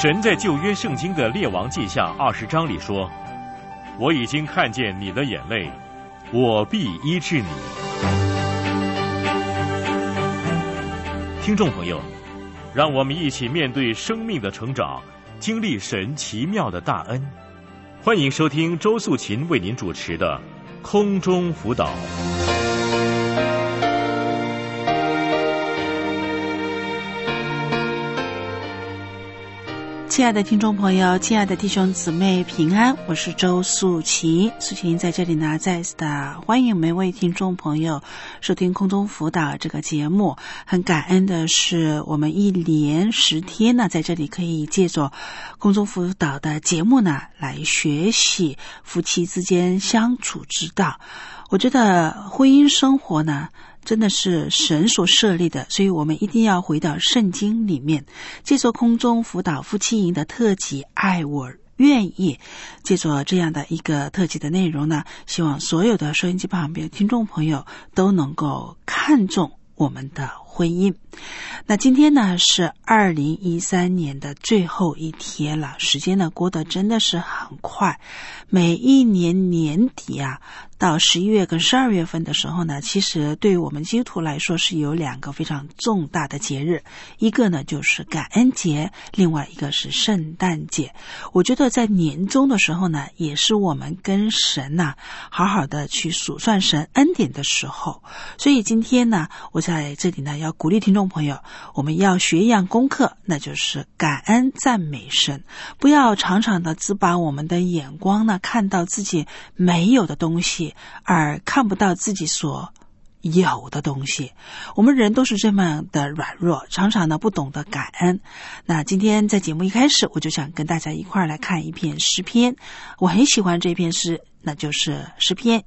神在旧约圣经的列王纪下20章里说，我已经看见你的眼泪，我必医治你。听众朋友，让我们一起面对生命的成长，经历神奇妙的大恩。欢迎收听周素琴为您主持的空中辅导。 亲爱的听众朋友，亲爱的弟兄姊妹平安，我是周素琴。素琴在这里呢，再次的欢迎每位听众朋友收听空中辅导这个节目。很感恩的是，我们一连10天呢，在这里可以借着空中辅导的节目呢，来学习夫妻之间相处之道。我觉得婚姻生活呢，真的是神所设立的，所以我们一定要回到圣经里面，借着空中辅导夫妻营的特辑爱我愿意，借着这样的一个特辑的内容呢，希望所有的收音机旁边的听众朋友都能够看重我们的婚姻。那今天呢是2013年的最后一天了，时间呢过得真的是很快。每一年年底啊，到11月跟12月份的时候呢，其实对于我们基督徒来说是有2个非常重大的节日，一个呢就是感恩节，另外一个是圣诞节。我觉得在年终的时候呢，也是我们跟神呢好好的去数算神恩典的时候。所以今天呢，我在这里呢要鼓励听众朋友，我们要学一样功课，那就是感恩赞美神。不要常常的只把我们的眼光呢看到自己没有的东西，而看不到自己所有的东西。我们人都是这么的软弱，常常呢不懂得感恩。那今天在节目一开始，我就想跟大家一块来看一篇诗篇。我很喜欢这篇诗，那就是诗篇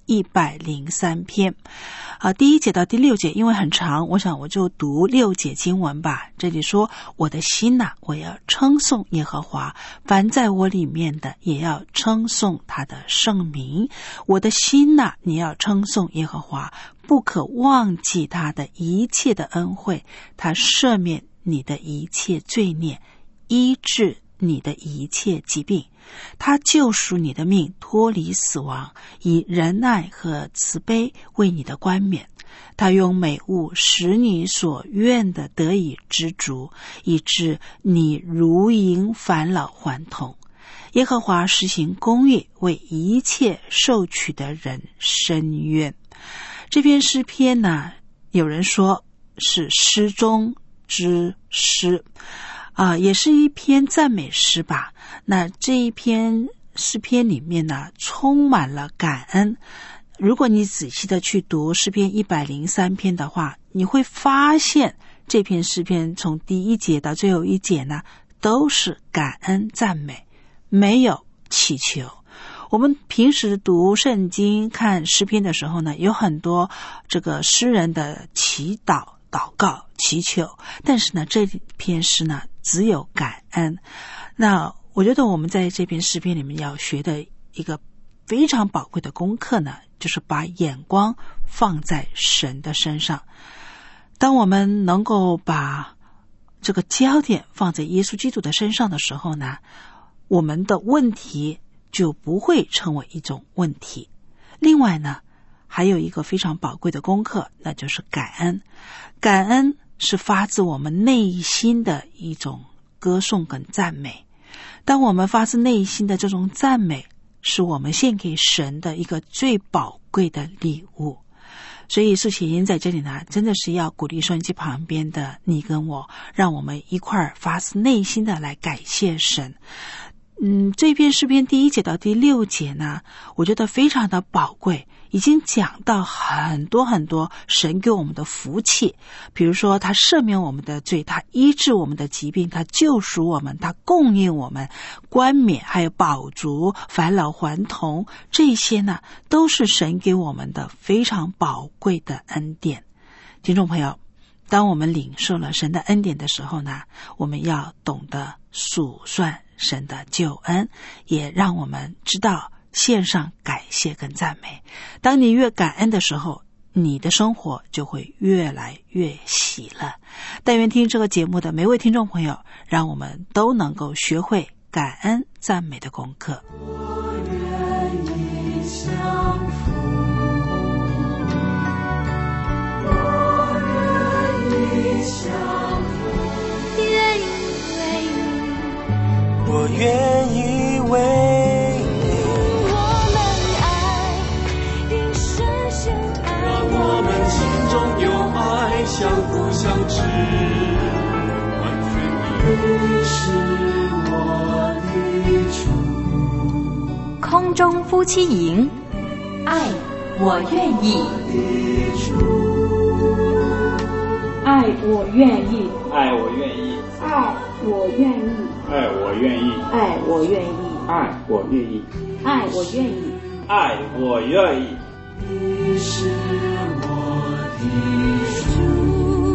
103篇。第1节到第6节，因为很长，我想我就读6节经文吧。这里说，我的心啊，我要称颂耶和华，凡在我里面的也要称颂他的圣名。我的心啊，你要称颂耶和华，不可忘记他的一切的恩惠，他赦免你的一切罪孽，医治你的一切疾病，他救赎你的命，脱离死亡，以仁爱和慈悲为你的冠冕。他用美物使你所愿的得以知足，以致你如迎返老还童。耶和华实行公义，为一切受取的人伸冤。这篇诗篇呢，有人说是诗中之诗，也是一篇赞美诗吧。那这一篇诗篇里面呢，充满了感恩。如果你仔细的去读诗篇103篇的话，你会发现这篇诗篇从第1节到最后1节呢，都是感恩赞美，没有祈求。我们平时读圣经看诗篇的时候呢，有很多这个诗人的祈祷、祷告、祈求，但是呢，这篇诗呢只有感恩。那我觉得我们在这篇诗篇里面要学的一个非常宝贵的功课呢，就是把眼光放在神的身上。当我们能够把这个焦点放在耶稣基督的身上的时候呢，我们的问题就不会成为一种问题。另外呢，还有一个非常宝贵的功课，那就是感恩。感恩是发自我们内心的一种歌颂跟赞美。当我们发自内心的这种赞美，是我们献给神的一个最宝贵的礼物。所以素琴在这里呢，真的是要鼓励收音机旁边的你跟我，让我们一块儿发自内心的来感谢神。这篇诗篇第1节到第6节呢，我觉得非常的宝贵，已经讲到很多很多神给我们的福气。比如说他赦免我们的罪，他医治我们的疾病，他救赎我们，他供应我们冠冕，还有饱足、返老还童，这些呢都是神给我们的非常宝贵的恩典。听众朋友，当我们领受了神的恩典的时候呢，我们要懂得数算神的救恩，也让我们知道献上感谢跟赞美。当你越感恩的时候， 你的生活就会越来越喜乐。但愿听这个节目的每位听众朋友，让我们都能够学会感恩赞美的功课。 我愿意降服，我愿意降服，愿意为你，我愿意为你。我们爱，因深深爱，让我们心中有爱，相互相知，完全你是我的主。 空中夫妻营，爱我愿意， 爱我愿意， 爱我愿意， 爱我愿意， 爱我愿意， 爱我愿意， 爱我愿意， 爱我愿意， 爱我愿意。 你是我的主。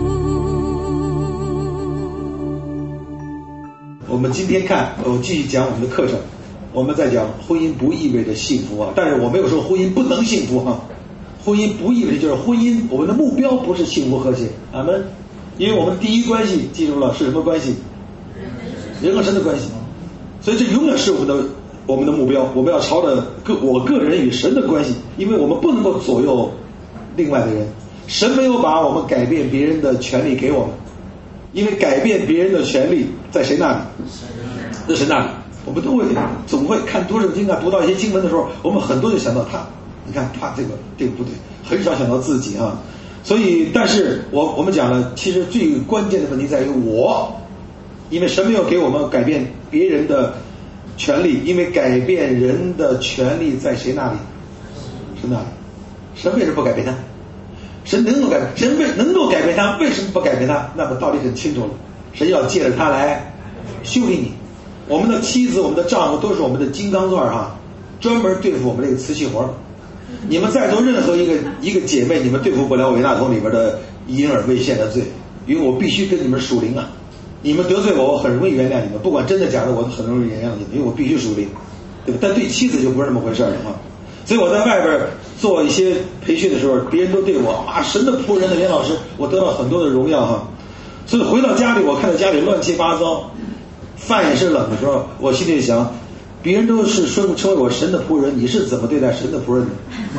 我们今天看，继续讲我们的课程。我们在讲婚姻不意味着幸福啊，但是我没有说婚姻不能幸福哈。婚姻不意味着就是婚姻，我们的目标不是幸福和谐，阿们。因为我们第一关系记住了是什么关系？人和神的关系，所以这永远是我们的目标。我们要朝着我个人与神的关系，因为我们不能够左右另外的人。神没有把我们改变别人的权利给我们，因为改变别人的权利在谁那里？在神那里。我们总会看读圣经啊，读到一些经文的时候，我们很多就想到他，你看他这个不对，很少想到自己啊。所以，但是我们讲了，其实最关键的问题在于我，因为神没有给我们改变别人的权利，因为改变人的权利在谁那里？神那里。神为什么不改变他？神能够改变，神能够改变他，为什么不改变他？那么道理很清楚了，神要借着他来修理你。我们的妻子，我们的丈夫都是我们的金刚钻哈，专门对付我们这个瓷器活。你们在座任何一个姐妹，你们对付不了韦纳桶里边的隐而未现的罪，因为我必须跟你们属灵啊。你们得罪我很容易原谅你们，不管真的假的，我都很容易原谅你们，因为我必须属灵，对吧？但对妻子就不是那么回事了哈。所以我在外边做一些培训的时候，别人都对我啊，神的仆人的连老师，我得到很多的荣耀哈。所以回到家里，我看到家里乱七八糟，饭也是冷的时候，我心里想，别人都是称为我神的仆人，你是怎么对待神的仆人的？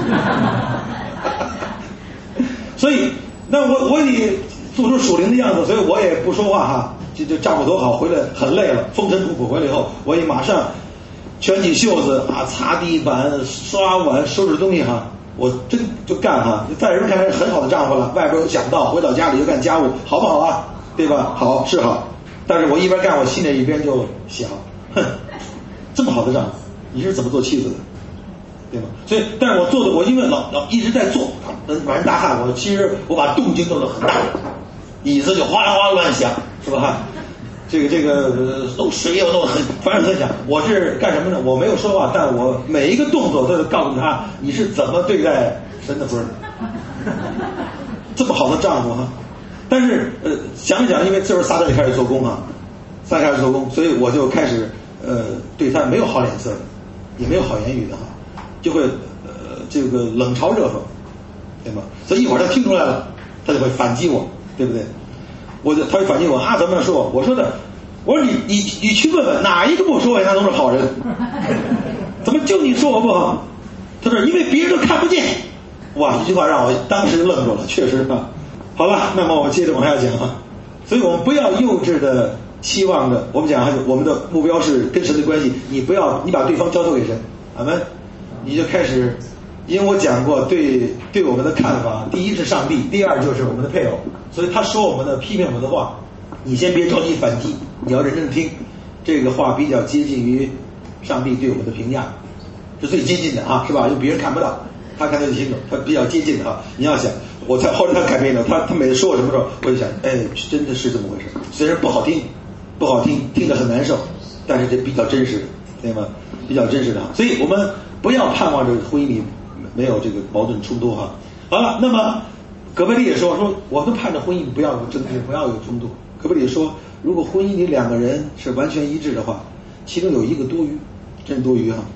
所以，那我也做出属灵的样子，所以我也不说话哈。就丈夫多好，回来很累了，风尘仆仆回来以后，我也马上卷起袖子啊，擦地板、刷碗、收拾东西哈。我真就干哈，在人看来是很好的丈夫了，外边有讲道，回到家里就干家务，好不好啊？对吧？好是好。但是我一边干，我心里一边就想，哼，这么好的丈夫，你是怎么做妻子的，对吗？所以，但是我因为老一直在做，满身大汗，其实我把动静弄得很大，椅子就哗啦哗啦乱响，是吧？这个弄水也弄很，反正很响。我是干什么呢？我没有说话，但我每一个动作都是告诉他你是怎么对待神的仆人，这么好的丈夫哈。但是想一想，因为这时候撒旦就开始做工哈，所以我就开始对他没有好脸色的，也没有好言语的哈，就会这个冷嘲热讽，对吗？所以一会儿他听出来了，他就会反击我，对不对？他会反击我啊，怎么说？我说你去问问哪一个不说他都是好人，怎么就你说我不好？他说因为别人都看不见。哇，这句话让我当时愣住了，确实啊。好了，那么我接着往下讲啊。所以我们不要幼稚的期望着，我们讲我们的目标是跟神的关系，你把对方交托给神，阿们，你就开始，因为我讲过对我们的看法，第一是上帝，第二就是我们的配偶，所以他说我们的批评我们的话，你先别着急反击，你要认真听，这个话比较接近于上帝对我们的评价，是最接近的啊，是吧？因为别人看不到，他看得清楚，他比较接近的啊。你要想，后来他改变了，他每次说我什么时候，我就想，真的是这么回事。虽然不好听，听得很难受，但是这比较真实，对吗？比较真实的。所以我们不要盼望着婚姻里没有这个矛盾冲突哈。好了，那么葛贝利也说我们盼着婚姻不要有争执，不要有冲突。葛贝利说，如果婚姻里两个人是完全一致的话，其中有一个多余，真多余哈。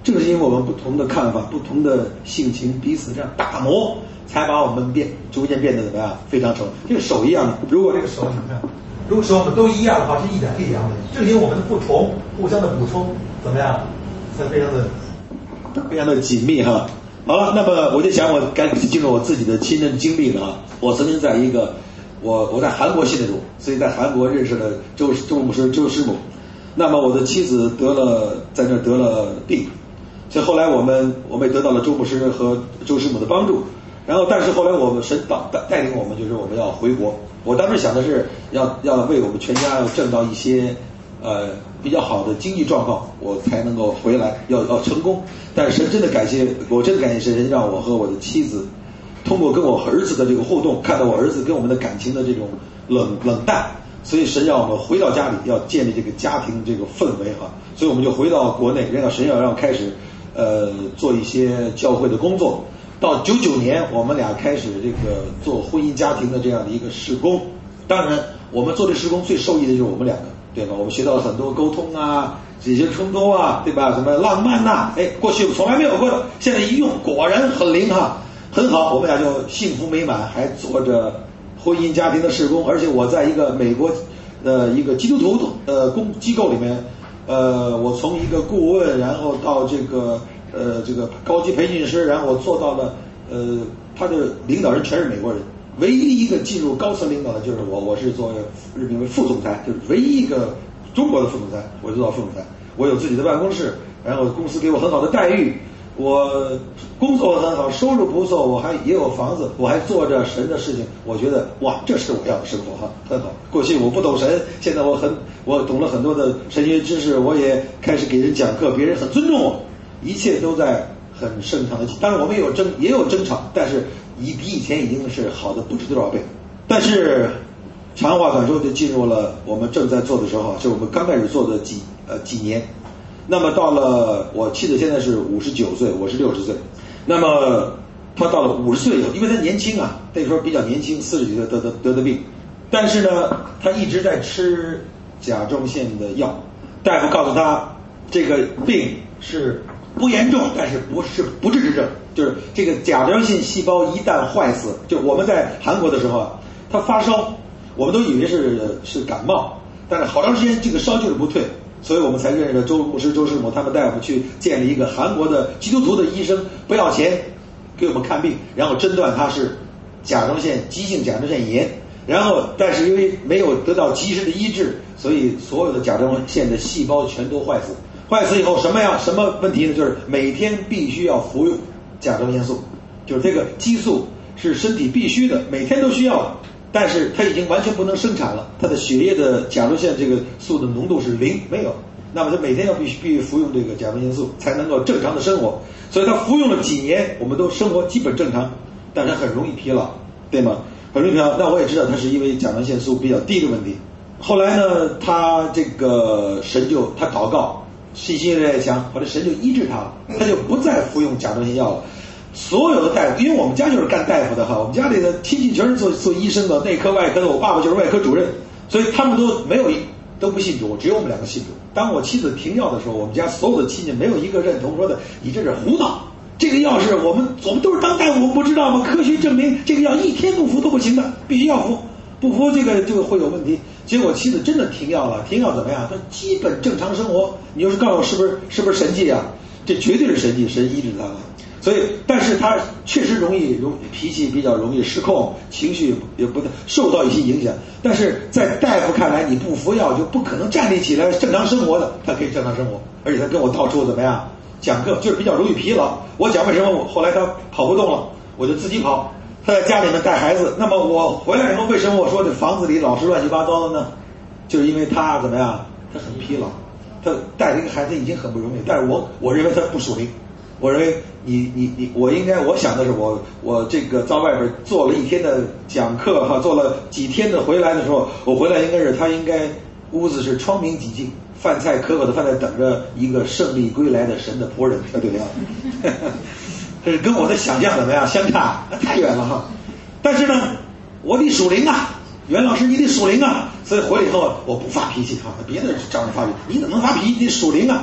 正是因为我们不同的看法、不同的性情，彼此这样打磨，才把我们逐渐变得怎么样？非常成。这个手一样的，如果这个手你看，如果手我们都一样的话，是一点一样的。正因为我们的不同，互相的补充，怎么样？才非常的紧密哈。好了，那么我就想我该进入我自己的亲身经历了啊。我曾经在一个我在韩国信的主，所以在韩国认识了周牧师周师母。那么我的妻子在那得了病，所以后来我们也得到了周牧师和周师母的帮助。然后但是后来我们神带领我们，就是我们要回国。我当时想的是要为我们全家要挣到一些比较好的经济状况，我才能够回来，要成功。但是神真的感谢，我真的感谢神，让我和我的妻子通过跟我儿子的这个互动，看到我儿子跟我们的感情的这种冷淡，所以神让我们回到家里，要建立这个家庭这个氛围哈。所以我们就回到国内，神要让开始做一些教会的工作。到99年，我们俩开始这个做婚姻家庭的这样的一个事工。当然，我们做这事工最受益的就是我们两个，对吧？我们学到了很多沟通啊，解决冲突啊，对吧？什么浪漫呐，过去从来没有过的，现在一用果然很灵哈，很好。我们俩就幸福美满，还做着婚姻家庭的事工。而且我在一个美国一个基督徒机构里面，我从一个顾问，然后到这个高级培训师，然后我做到了他的领导人全是美国人，唯一一个进入高层领导的就是我是做任命为副总裁，就是唯一一个中国的副总裁，我就做副总裁。我有自己的办公室，然后公司给我很好的待遇，我工作很好，收入不错，我还也有房子，我还做着神的事情。我觉得哇，这是我要的生活哈，很好。过去我不懂神，现在我懂了很多的神学知识，我也开始给人讲课，别人很尊重我。一切都在很顺畅的，当然我们也有争吵，但是比以前已经是好的不知多少倍。但是长话短说，就进入了我们正在做的时候，是我们刚开始做的几年。那么到了我妻子现在是59岁，我是60岁。那么她到了50岁以后，因为她年轻啊，那时候比较年轻，40几岁得的病，但是呢，她一直在吃甲状腺的药。大夫告诉她，这个病是不严重，但是不治之症，就是这个甲状腺细胞一旦坏死，就我们在韩国的时候啊，他发烧，我们都以为是感冒，但是好长时间这个烧就是不退，所以我们才认识了周牧师、周师母，他们带我们去建立一个韩国的基督徒的医生，不要钱给我们看病，然后诊断他是急性甲状腺炎，然后但是因为没有得到及时的医治，所以所有的甲状腺的细胞全都坏死。坏死以后什么问题呢？就是每天必须要服用甲状腺素，就是这个激素是身体必须的，每天都需要的，但是它已经完全不能生产了，它的血液的甲状腺这个素的浓度是0，没有。那么他每天必须服用这个甲状腺素才能够正常的生活，所以他服用了几年，我们都生活基本正常，但是很容易疲劳，对吗？很容易疲劳。那我也知道他是因为甲状腺素比较低的问题。后来呢，他这个他祷告。信心越来越强，后来神就医治他了，他就不再服用甲状腺药了。所有的大夫，因为我们家就是干大夫的哈，我们家里的亲戚全是做医生的，内科外科的，我爸爸就是外科主任，所以他们都不信主，只有我们两个信主。当我妻子停药的时候，我们家所有的亲戚没有一个认同，说的你这是胡闹，这个药是我们都是当大夫，我们不知道吗？科学证明这个药一天不服都不行的，必须要服，不服这个就会有问题。结果妻子真的停药了，停药怎么样？他基本正常生活。你要是告诉我是不是神迹啊？这绝对是神迹，神医治他了。所以，但是他确实脾气比较容易失控，情绪也不受到一些影响。但是在大夫看来，你不服药就不可能站立起来正常生活的。他可以正常生活，而且他跟我到处怎么样讲课，就是比较容易疲劳。我讲为什么后来他跑不动了，我就自己跑。他在家里面带孩子，那么我回来以后，为什么我说这房子里老是乱七八糟的呢？就是因为他怎么样？他很疲劳，他带这个孩子已经很不容易。但是我认为他不属灵，我认为我想的是我这个在外边做了一天的讲课哈，做了几天的回来的时候，我回来他应该屋子是窗明几净，饭菜可口的饭菜等着一个胜利归来的神的仆人，对不对？这是跟我的想象怎么样相差太远了哈。但是呢，我得属灵啊，袁老师你得属灵啊，所以回来以后我不发脾气哈，别的照样发脾气，你怎么能发脾气？你得属灵啊。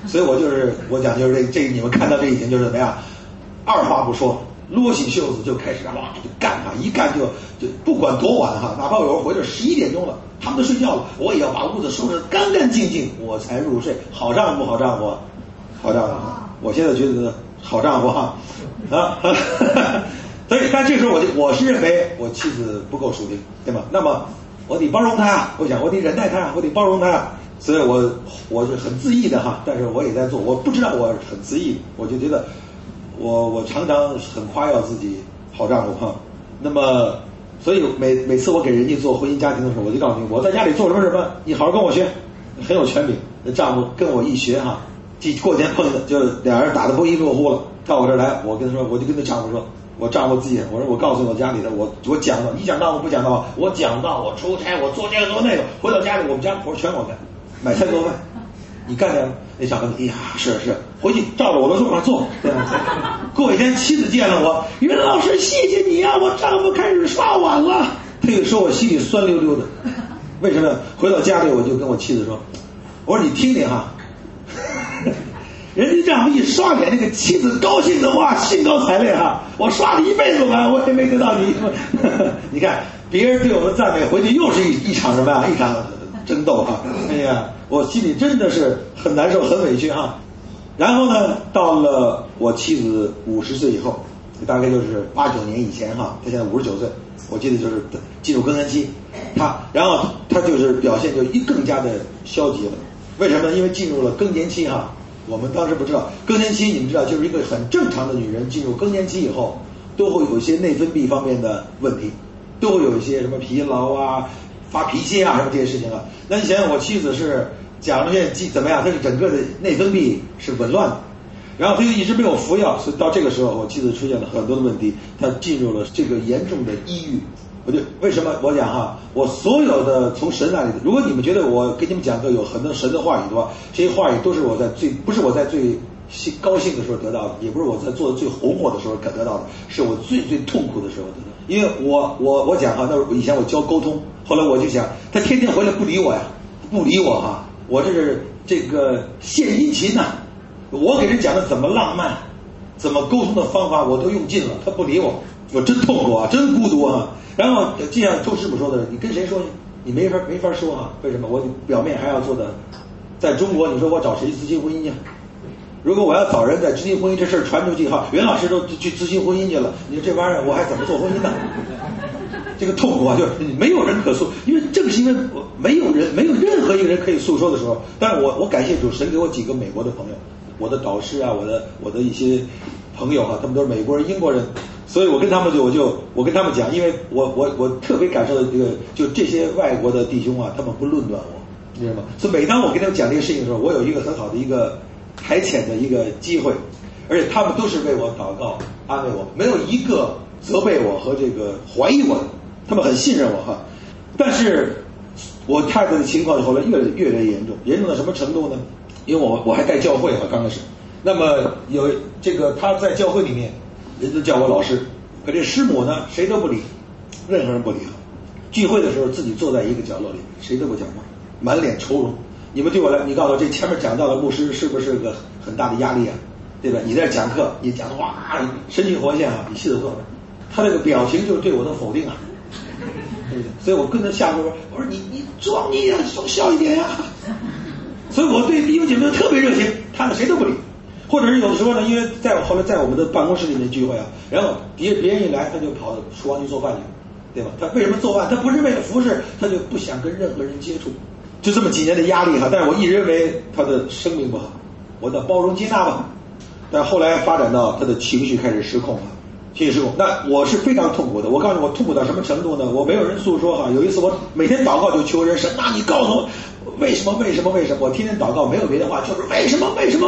所以我讲就是这你们看到这已经就是怎么样，二话不说，撸起袖子就开始哇就干啊，一干就不管多晚哈，哪怕有时候回来11点钟了，他们都睡觉了，我也要把屋子收拾干干净净，我才入睡。好丈夫，好丈夫，好丈夫。我现在觉得好丈夫哈啊，所以但这时候我是认为我妻子不够属灵，对吗？那么我得包容她呀，我想我得忍耐她呀，我得包容她呀。所以我是很自意的哈，但是我也在做，我不知道我很自意，我就觉得我常常很夸耀自己好丈夫哈。那么所以每次我给人家做婚姻家庭的时候，我就告诉你，我在家里做什么，你好好跟我学，很有权柄。那丈夫跟我一学哈，过年碰的就俩人打得不亦乐乎了。到我这儿来，我跟他说，我就跟他丈夫说，我丈夫自己，我说我告诉我家里的，我讲到，你讲到我不讲到，我讲到我出差，我做这个做那个，回到家里我们家活全我干，买菜做饭，你干点那丈夫，哎呀是，回去照着我的做法做。过一天妻子见了我，袁老师谢谢你啊，我丈夫开始刷碗了。他就说我心里酸溜溜的，为什么？回到家里我就跟我妻子说，我说你听听哈。人家丈夫一刷脸，那个妻子高兴的哇，兴高采烈哈！我刷了一辈子碗，我也没得到你。你看别人对我们赞美，回去又是一场什么呀？一场争斗哈！哎呀，我心里真的是很难受，很委屈哈。然后呢，到了我妻子50岁以后，大概就是89年以前哈，她现在59岁，我记得就是进入更年期，然后她就是表现就更加的消极了。为什么呢？因为进入了更年期哈。我们当时不知道更年期，你们知道就是一个很正常的女人进入更年期以后都会有一些内分泌方面的问题，都会有一些什么疲劳啊、发脾气啊什么这些事情啊。那你想想我妻子是甲状腺怎么样，她是整个的内分泌是紊乱的，然后她又一直没有服药，所以到这个时候我妻子出现了很多的问题，她进入了这个严重的抑郁。为什么我讲哈，我所有的从神那里的，如果你们觉得我跟你们讲的有很多神的话语的话，这些话语都是不是我在最高兴的时候得到的，也不是我在做的最红火的时候得到的，是我最痛苦的时候得到的。因为我讲哈，那以前我教沟通，后来我就想，他天天回来不理我呀，不理我哈，我这个献殷勤呐，我给人讲的怎么浪漫，怎么沟通的方法我都用尽了，他不理我，我真痛苦啊，真孤独啊。然后就像周师傅说的，你跟谁说去？你没法说啊。为什么？我表面还要做的，在中国你说我找谁咨询婚姻去？如果我要找人在咨询婚姻这事儿传出去哈，袁老师都去咨询婚姻去了，你说这玩意儿我还怎么做婚姻呢？这个痛苦啊，就是没有人可诉，因为正是因为没有任何一个人可以诉说的时候。但是我感谢主，神给我几个美国的朋友，我的导师啊，我的一些朋友啊，他们都是美国人、英国人。所以我跟他们我跟他们讲，因为我特别感受到就这些外国的弟兄啊，他们不论断我，你知道吗？所以每当我跟他们讲这些事情的时候，我有一个很好的一个排遣的一个机会，而且他们都是为我祷告安慰我，没有一个责备我和这个怀疑我的，他们很信任我哈。但是我太太的情况后来越来越严重，严重到什么程度呢？因为我还带教会啊，刚开始，那么有这个他在教会里面。人都叫我老师，可这师母呢，谁都不理，任何人不理。聚会的时候自己坐在一个角落里，谁都不讲话，满脸愁容。你们对我来，你告诉我这前面讲到的牧师是不是个很大的压力啊？对吧？你在讲课，你讲的哇，神气活现啊，你气得多少？他这个表情就是对我的否定啊，对不对？所以我跟他下桌，我说你装你呀，少笑一点呀。所以我对弟兄姐妹特别热情，看着谁都不理。或者是有的时候呢，因为后来在我们的办公室里面聚会啊，然后别人一来，他就跑到厨房去做饭去，对吧？他为什么做饭？他不是为了服侍，他就不想跟任何人接触，就这么几年的压力哈。但是我一直认为他的生命不好，我的包容接纳吧。但是后来发展到他的情绪开始失控了，情绪失控，那我是非常痛苦的。我告诉你，我痛苦到什么程度呢？我没有人诉说哈。有一次我每天祷告就求人，神啊，你告诉我。为什么？我天天祷告，没有别的话，就是为什么？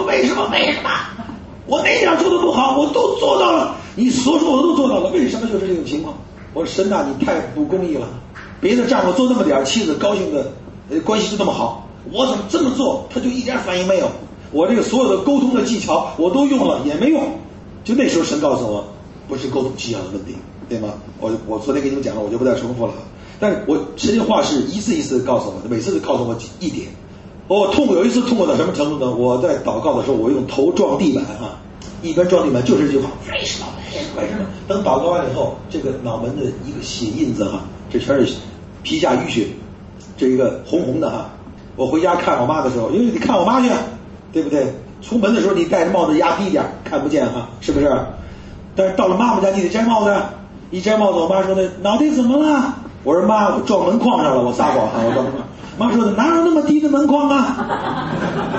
我哪点做的不好，我都做到了，你所说我都做到了，为什么就是这种情况？我说神啊，你太不公义了，别的丈夫做那么点，妻子高兴的关系就这么好，我怎么这么做他就一点反应没有？我这个所有的沟通的技巧我都用了也没用。就那时候神告诉我，不是沟通技巧的问题，对吗？我昨天给你们讲了，我就不再重复了。但是我神的话是一次一次告诉我的，每次都告诉我一点， 我有一次痛苦到什么程度呢？我在祷告的时候，我用头撞地板啊，一边撞地板就是这句话，为什么？等祷告完以后，这个脑门的一个血印子哈，这全是皮下淤血，这一个红红的哈。我回家看我妈的时候，因为你看我妈去，对不对？出门的时候你戴着帽子压低点，看不见哈，是不是？但是到了妈妈家你得摘帽子，一摘帽子，我妈说的脑袋怎么了？我说妈，我撞门框上了，我撒谎哈，我撞门框。妈说的哪有那么低的门框啊？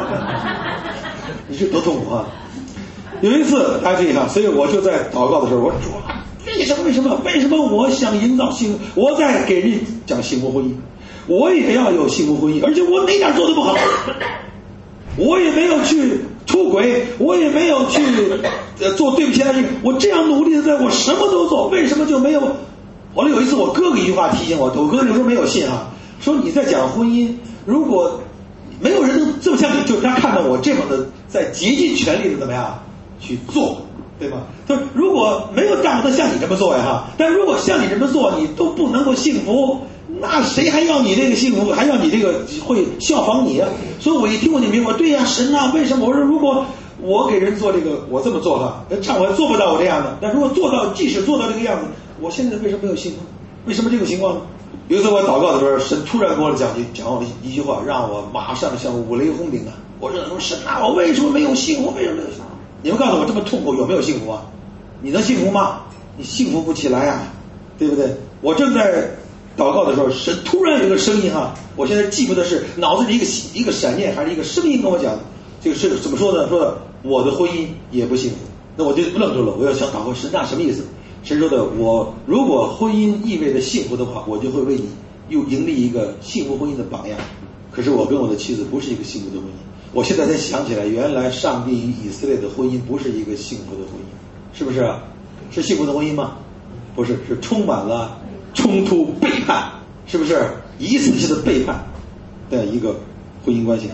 你是多痛苦啊！有一次大家注意哈，所以我就在祷告的时候，我说为什么我想营造幸福？我在给人讲幸福婚姻，我也要有幸福婚姻，而且我哪点做的不好？我也没有去出轨，我也没有去做对不起他的事，我这样努力的在，我什么都做，为什么就没有？后来有一次我哥哥一句话提醒我哥那时候没有信啊，说你在讲婚姻，如果没有人能这么像你，就是他看到我这么的在竭尽全力的怎么样去做，对吧？他说如果没有丈夫能像你这么做呀哈，但如果像你这么做你都不能够幸福，那谁还要你这个幸福，还要你这个会效仿你啊？所以我一听我就明白，对呀，神啊，为什么？我说如果我给人做这个，我这么做哈，唱我做不到我这样的，但如果做到，即使做到这个样子，我现在为什么没有幸福？为什么这个情况呢？有一次我祷告的时候，神突然跟我讲我一句话，让我马上像五雷轰顶啊！我说神啊，我为什么没有幸福？为什么没有幸福？你们告诉我，这么痛苦有没有幸福啊？你能幸福吗？你幸福不起来啊，对不对？我正在祷告的时候，神突然有一个声音哈，我现在记不得是脑子里一个闪念还是一个声音跟我讲，这个是怎么说呢？说我的婚姻也不幸福。那我就愣住了，我要想祷告，神啊，什么意思？神说的，我如果婚姻意味着幸福的话，我就会为你又营立一个幸福婚姻的榜样。可是我跟我的妻子不是一个幸福的婚姻。我现在才想起来，原来上帝与以色列的婚姻不是一个幸福的婚姻，是不是啊？是幸福的婚姻吗？不是，是充满了冲突、背叛，是不是一次次的背叛的一个婚姻关系？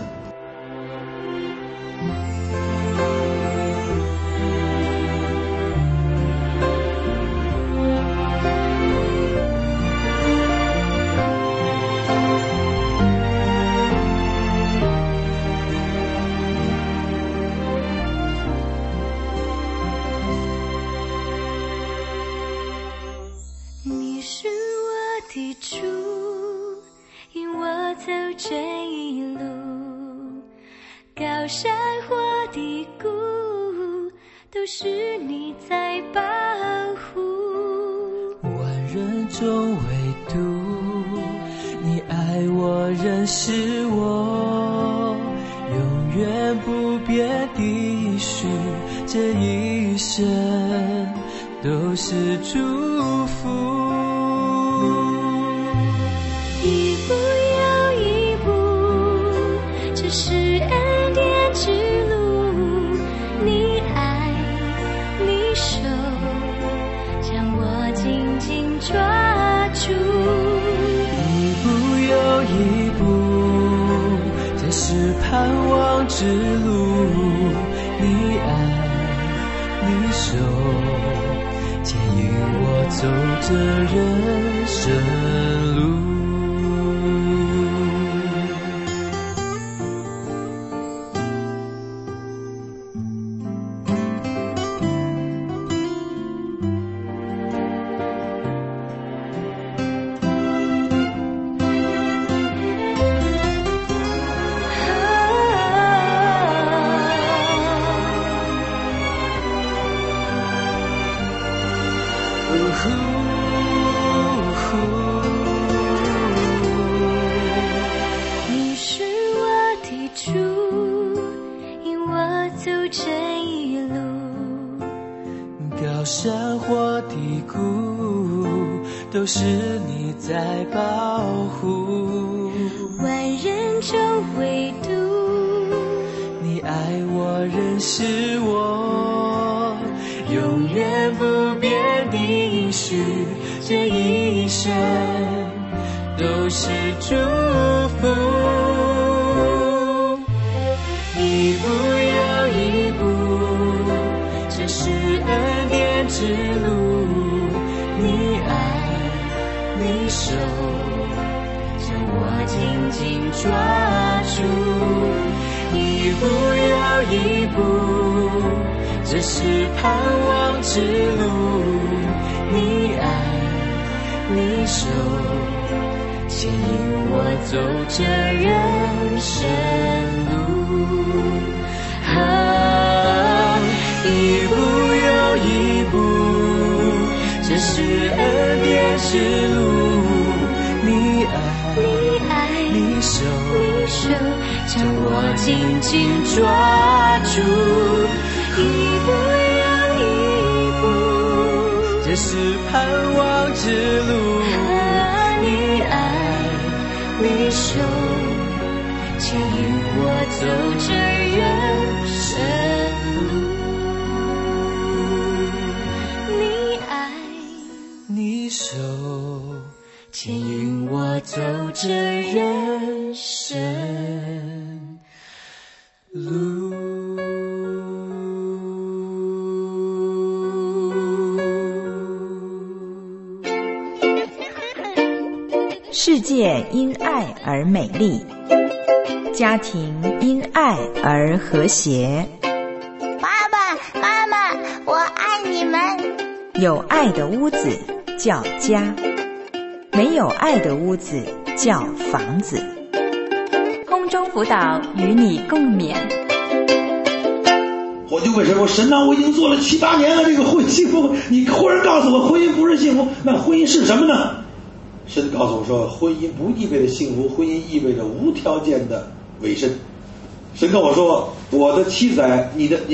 都是你在保护，万人中唯独你爱我，认识我，永远不变的应许，这一生都是祝福，一步又一步，这是恩典之路，你爱你手，将我紧紧抓住。 一步又一步，这是盼望之路。你爱，你手，牵引我走这人生路。一步又一步，这是恩典之路。你爱，你手，将我紧紧抓住。一步又一步，这是盼望之路。你爱，你手，牵引我走这人生路。你爱，你手，牵引我走这人生路。 世界因爱而美丽，家庭因爱而和谐。 爸爸妈妈，我爱你们。 有爱的屋子叫家，没有爱的屋子叫房子。 空中辅导与你共勉。 我就问神说：“神啊，我已经做了7、8年了，这个婚姻幸福，你忽然告诉我婚姻不是幸福，那婚姻是什么呢？”神告诉我说，婚姻不意味着幸福，婚姻意味着无条件的委身。神跟我说，我的妻子，你的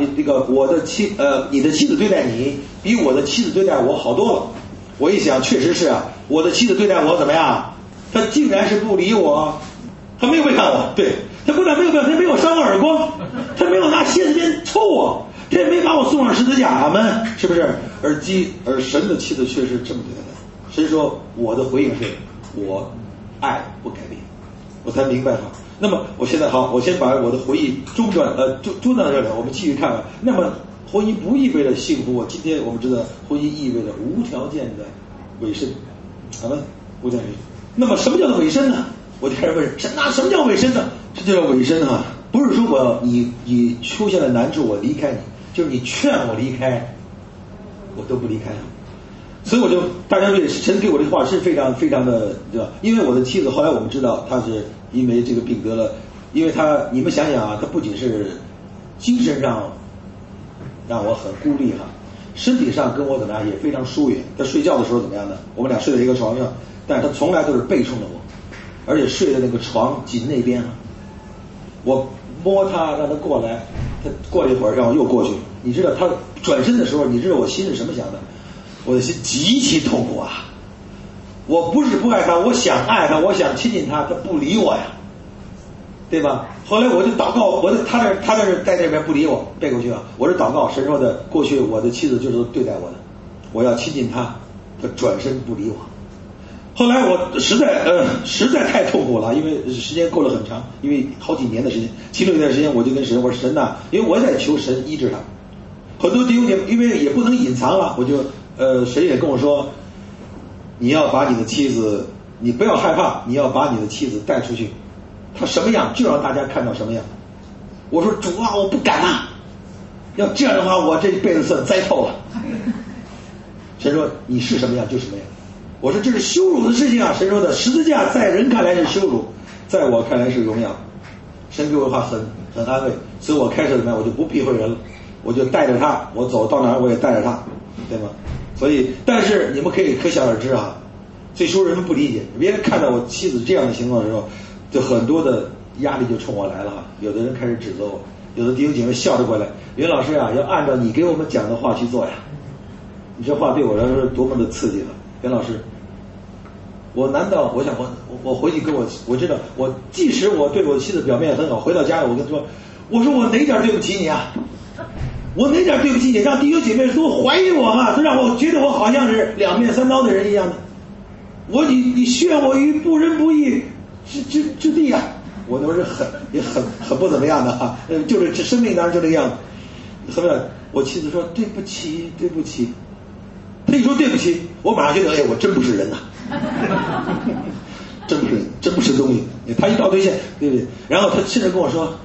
妻子对待你比我的妻子对待我好多了。我一想，确实是啊，我的妻子对待我怎么样？她竟然是不理我，她没有背叛我，对，她不但没有背叛，她没有扇我耳光，她没有拿蝎子鞭抽我，她也没把我送上十字架，阿们，是不是？而神的妻子却是这么对待他。神说，我的回应是，我爱不改变，我才明白哈。那么我现在好，我先把我的回忆中断到这里，我们继续看看。那么婚姻不意味着幸福，今天我们知道婚姻意味着无条件的委身，好了，无条件。那么什么叫做委身呢？我就开始问神啊，什么叫委身呢？这叫委身啊，不是说你出现了难处我离开你，就是你劝我离开，我都不离开了。所以我就大家对神给我的话是非常非常的，对吧？因为我的妻子后来我们知道她是因为这个病得了，因为她你们想想啊，她不仅是精神上让我很孤立哈，身体上跟我怎么样也非常疏远。她睡觉的时候怎么样呢？我们俩睡在一个床上，但是她从来都是背冲着我，而且睡在那个床紧那边了。我摸她让她过来，她过了一会儿让我又过去。你知道她转身的时候，你知道我心是什么想的？我的心极其痛苦啊！我不是不爱他，我想爱他，我想亲近他，他不理我呀，对吧？后来我就祷告，他在那边不理我，背过去啊。我是祷告，神说的，过去我的妻子就是对待我的，我要亲近他，他转身不理我。后来我实在太痛苦了，因为时间过了很长，因为好几年的时间，7、6年的时间，我就跟神我说神呐，因为我在求神医治他。很多弟兄姐妹因为也不能隐藏了，我就神也跟我说，你要把你的妻子，你不要害怕，你要把你的妻子带出去，她什么样就让大家看到什么样。我说主啊，我不敢啊，要这样的话我这辈子算栽透了。神说你是什么样就什么样。我说这是羞辱的事情啊，神说的，十字架在人看来是羞辱，在我看来是荣耀。神给我的话很安慰，所以我开始怎么样，我就不避讳人了，我就带着他，我走到哪儿我也带着他，对吗？所以但是你们可想而知啊，最初人们不理解，别人看到我妻子这样的情况的时候，就很多的压力就冲我来了哈。有的人开始指责我，有的弟兄姐妹笑着过来，袁老师啊，要按照你给我们讲的话去做呀。你这话对我来说多么的刺激了，袁老师。我难道我想我回去跟我知道，我即使我对我妻子表面很好，回到家里我跟他说，我说我哪点对不起你啊？我哪点对不起你，让弟兄姐妹都怀疑我啊，都让我觉得我好像是两面三刀的人一样的。你陷我于不仁不义之地啊！我都是很不怎么样的啊，就是生命当中就这个样子。后面我妻子说对不起，他一说对不起，我马上觉得我真不是人呐，真不是东西。他一道对线，对不对？然后他甚至跟我说，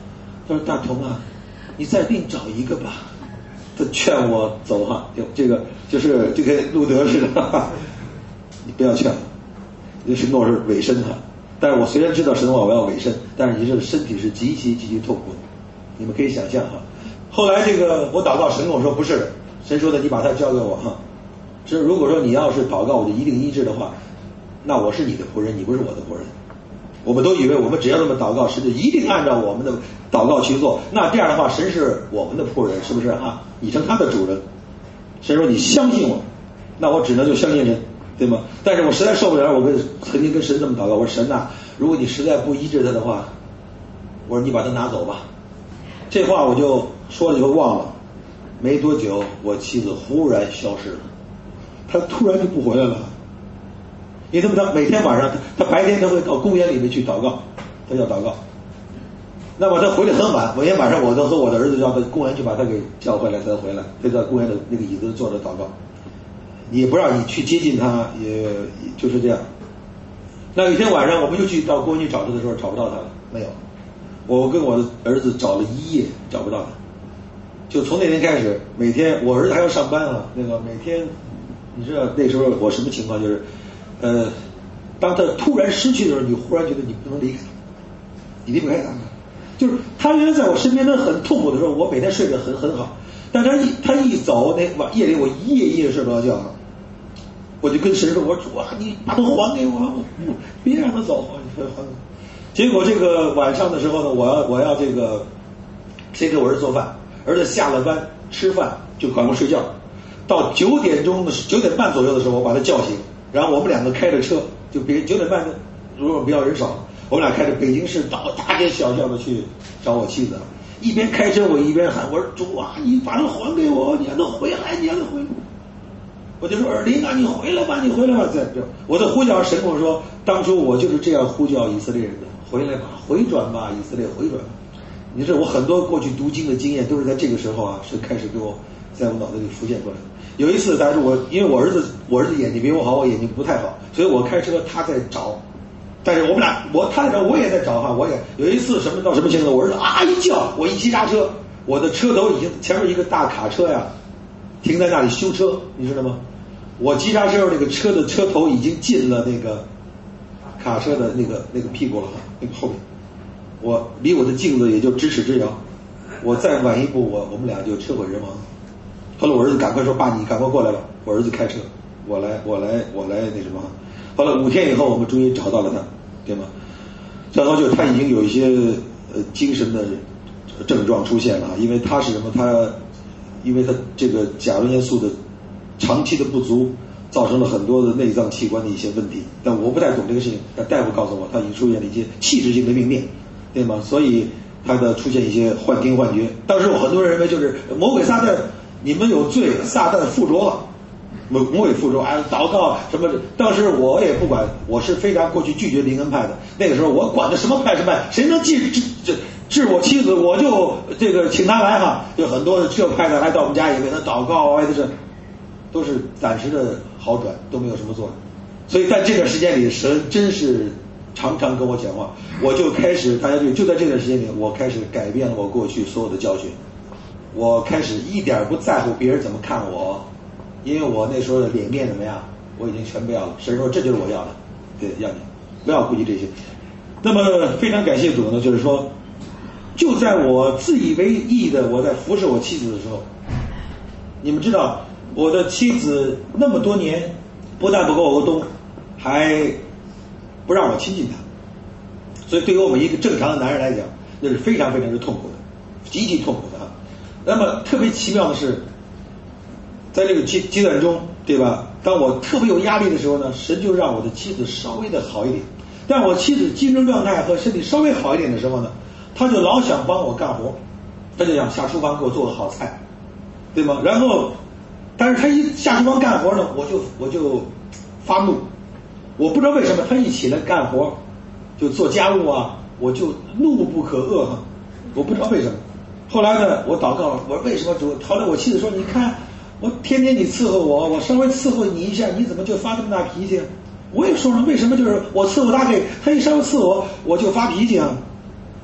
他说大同啊，你再另找一个吧。他劝我走哈，这个就是就跟路德似的，哈哈，你不要劝我，这是诺是委身哈。但是我虽然知道神话我要委身，但是你这身体是极其痛苦的，你们可以想象哈。后来这个我祷告，神跟我说不是，神说的你把他交给我哈。是如果说你要是祷告我就一定医治的话，那我是你的仆人，你不是我的仆人。我们都以为我们只要这么祷告，神就一定按照我们的祷告去做。那这样的话，神是我们的仆人，是不是啊？你成他的主人。神说你相信我，那我只能就相信人，对吗？但是我实在受不了，我曾经跟神这么祷告，我说神啊，如果你实在不医治他的话，我说你把他拿走吧。这话我就说了以后忘了，没多久我妻子忽然消失了，她突然就不回来了。因为他每天晚上他白天他会到公园里面去祷告，他要祷告。那么他回来很晚，每天晚上我都和我的儿子要到公园去把他给叫回来才回来，他在公园的那个椅子坐着祷告，也不让你去接近他，也就是这样。那有一天晚上我们又去到公园去找他的时候，找不到他了，没有。我跟我的儿子找了一夜找不到他，就从那天开始，每天我儿子还要上班啊，那个每天你知道那时候我什么情况就是。当他突然失去的时候，你忽然觉得你不能离开他，你离不开他。就是他原来在我身边，他很痛苦的时候，我每天睡得很好。但他一走，那夜里我夜睡不着觉，我就跟神说：“我说主啊，你把他还给我，别让他走，还给我。”结果这个晚上的时候呢，我要这个先给我儿子做饭，儿子下了班吃饭就赶快睡觉。到9点半左右的时候，我把他叫醒。然后我们两个开着车，就9点半，如果比较人少，我们俩开着北京市到大街小巷的去找我妻子，一边开车我一边喊，我说主啊，你把他还给我，你让他回来，你让他回来。我就说尔林啊，你回来吧，你回来吧。在这我的呼叫，神跟我说，当初我就是这样呼叫以色列人的，回来吧，回转吧，以色列回转。你知道我很多过去读经的经验都是在这个时候啊，神开始给我在我脑子里浮现过来。有一次，但是因为我儿子眼睛比我好，我眼睛不太好，所以我开车他在找，但是他在找，我也在找哈，我也有一次到什么情况，我儿子啊一叫，我一急刹车，我的车头已经前面一个大卡车呀停在那里修车，你知道吗？我急刹车那个车的车头已经进了那个卡车的那个屁股了，那个后面，我离我的镜子也就咫尺之遥，我再晚一步我们俩就车毁人亡。后来我儿子赶快说：“爸，你赶快过来吧。”我儿子开车，我来那什么。后来5天以后，我们终于找到了他，对吗？然后就他已经有一些精神的症状出现了，因为他是什么？因为他这个钾离元素的长期的不足，造成了很多的内脏器官的一些问题。但我不太懂这个事情，但大夫告诉我，他已经出现了一些器质性的病变，对吗？所以他的出现一些幻听幻觉。当时我很多人认为就是魔鬼撒旦。你们有罪，撒旦附着了，魔鬼附着，祷告什么的。当时我也不管，我是非常过去拒绝灵恩派的。那个时候我管的什么派什么派，谁能治我妻子，我就这个请他来哈。就很多这派的来到我们家也给他祷告啊，都是暂时的好转，都没有什么作用。所以在这段时间里，神真是常常跟我讲话，我就开始大家就在这段时间里，我开始改变了我过去所有的教训。我开始一点不在乎别人怎么看我，因为我那时候的脸面怎么样，我已经全不要了。神说这就是我要的，对，要你不要顾及这些。那么非常感谢主呢，就是说，就在我自以为意的我在服侍我妻子的时候，你们知道我的妻子那么多年不但不跟我沟通，还不让我亲近她，所以对于我们一个正常的男人来讲，那是非常非常之痛苦的，极其痛苦的。那么特别奇妙的是，在这个阶段中，对吧？当我特别有压力的时候呢，神就让我的妻子稍微的好一点。但我妻子精神状态和身体稍微好一点的时候呢，她就老想帮我干活，她就想下厨房给我做个好菜，对吗？然后，但是她一下厨房干活呢，我就发怒。我不知道为什么，她一起来干活，就做家务啊，我就怒不可遏哈。我不知道为什么。后来呢，我祷告了，我说为什么主？后来我妻子说：“你看，我天天你伺候我，我稍微伺候你一下，你怎么就发这么大脾气？”我也说了，为什么就是我伺候他一稍微伺候我就发脾气啊？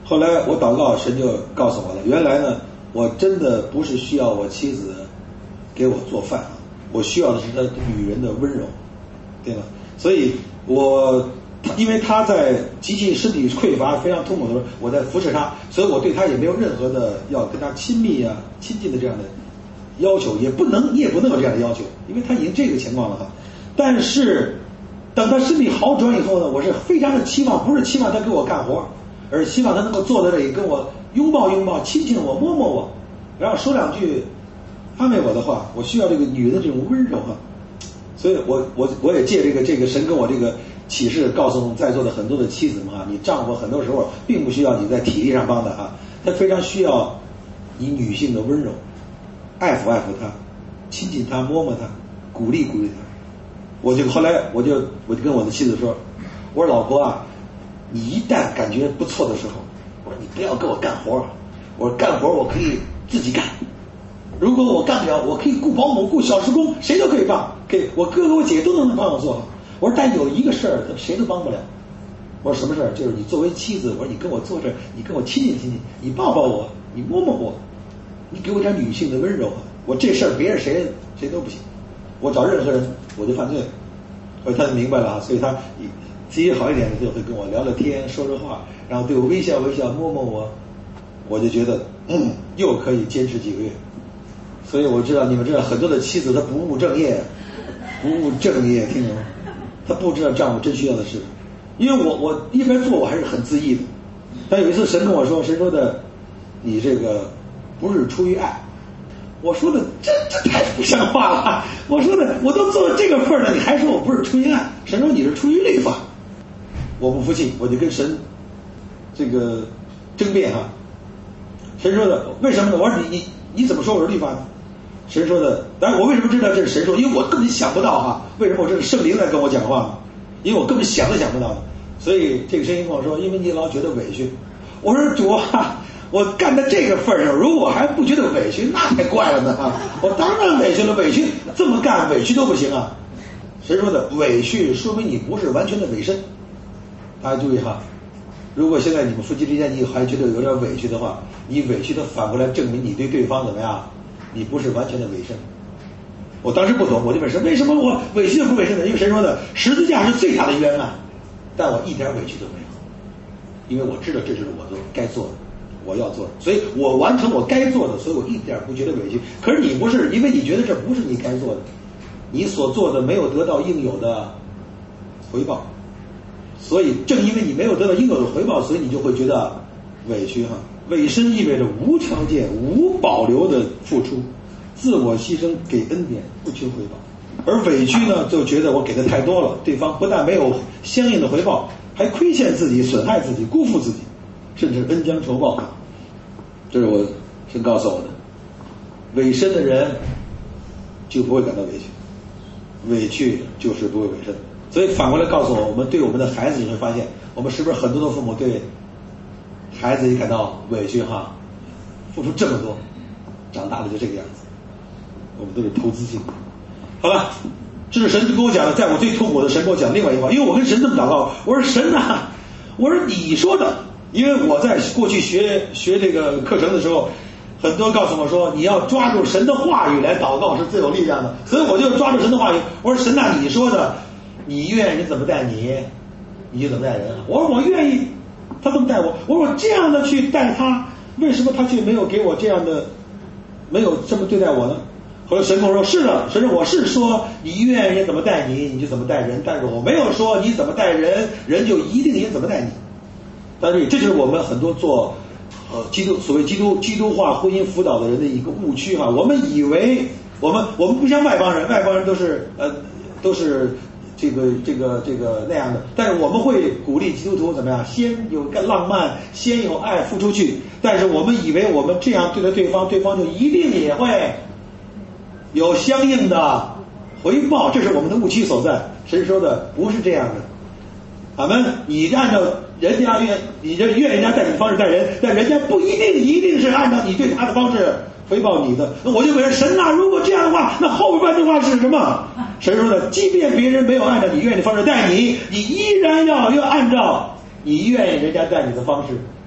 后来我祷告，神就告诉我了，原来呢，我真的不是需要我妻子给我做饭，我需要的是她女人的温柔，对吧？所以因为她在极其身体匮乏、非常痛苦的时候，我在扶持她，所以我对她也没有任何的要跟她亲密啊、亲近的这样的要求，你也不能有这样的要求，因为她已经这个情况了哈。但是等她身体好转以后呢，我是非常的期望，不是期望她给我干活，而是希望她能够坐在这里跟我拥抱拥抱、亲亲我、摸摸我，然后说两句安慰我的话。我需要这个女人的这种温柔哈。所以我也借这个神跟我这个启示，告诉在座的很多的妻子们啊，你丈夫很多时候并不需要你在体力上帮的啊，他非常需要你女性的温柔，爱抚爱抚他，亲近他，摸摸他，鼓励鼓励他。后来我就跟我的妻子说，我说老婆啊，你一旦感觉不错的时候，我说你不要跟我干活，我说干活我可以自己干，如果我干不了，我可以雇保姆、雇小时工，谁都可以帮，我哥哥我姐都能帮我做好。我说但有一个事儿谁都帮不了。我说什么事儿？就是你作为妻子，我说你跟我坐这儿，你跟我亲近亲近，你抱抱我，你摸摸我，你给我点女性的温柔。我这事儿别人谁都不行，我找任何人我就犯罪。所以他就明白了，所以他脾气好一点的就会跟我聊聊天，说说话，然后对我微笑微笑，摸摸我，我就觉得又可以坚持几个月。所以我知道你们知道很多的妻子她不务正业，听懂吗？她不知道丈夫真需要的是，因为我一边做我还是很自意的。但有一次神跟我说，神说的你这个不是出于爱。我说的这太不像话了，我说的我都做到这个份了，你还说我不是出于爱？神说你是出于律法。我不服气，我就跟神这个争辩哈。神说的为什么呢？我说你怎么说我是律法呢？神说的，当然我为什么知道这是神说？因为我根本想不到哈，为什么我这是圣灵在跟我讲话呢？因为我根本想都想不到的。所以这个声音跟我说，因为你老觉得委屈。我说主啊，我干到这个份上，如果还不觉得委屈，那太怪了呢。我当然委屈了，委屈这么干委屈都不行啊。神说的委屈说明你不是完全的委身。大家注意哈，如果现在你们夫妻之间你还觉得有点委屈的话，你委屈的反过来证明你对对方怎么样？你不是完全的委身。我当时不懂，我就问神，为什么我委屈不委身呢？因为神说的十字架是最大的冤案，但我一点委屈都没有，因为我知道这是我该做的，我要做的，所以我完成我该做的，所以我一点不觉得委屈。可是你不是，因为你觉得这不是你该做的，你所做的没有得到应有的回报，所以正因为你没有得到应有的回报，所以你就会觉得委屈哈。委身意味着无条件、无保留的付出，自我牺牲，给恩典，不求回报。而委屈呢，就觉得我给的太多了，对方不但没有相应的回报，还亏欠自己、损害自己、辜负自己，甚至恩将仇报。这是我神告诉我的。委身的人就不会感到委屈，委屈就是不会委身。所以反过来告诉我们对我们的孩子，你会发现，我们是不是很多的父母对孩子也感到委屈哈？付出这么多，长大了就这个样子。我们都是投资性的。好了，这是神跟我讲的，在我最痛苦的，神跟我讲另外一话，因为我跟神这么祷告，我说神啊，我说你说的，因为我在过去学这个课程的时候，很多告诉我说你要抓住神的话语来祷告是最有力量的，所以我就抓住神的话语。我说神啊，你说的，你愿意你怎么带你就怎么带人。我说我愿意他这么带我，我说我这样的去带他，为什么他却没有给我这样的，没有这么对待我呢？后来神跟我说，是的，神说我是说你愿意怎么带你就怎么带人，但是我没有说你怎么带人，人就一定也怎么带你。但是这就是我们很多做所谓基督化婚姻辅导的人的一个误区哈。我们以为我们不像外邦人都是这个那样的，但是我们会鼓励基督徒怎么样？先有个浪漫，先有爱付出去。但是我们以为我们这样对待对方，对方就一定也会有相应的回报，这是我们的误区所在。神说的不是这样的。咱们你按照人家你这愿人家带你的方式带人，但人家不一定是按照你对他的方式回报你的。那我就问神啊，如果这样的话，那后半句话是什么？神说的，即便别人没有按照你愿意的方式带你，你依然要按照你愿意人家带你的方式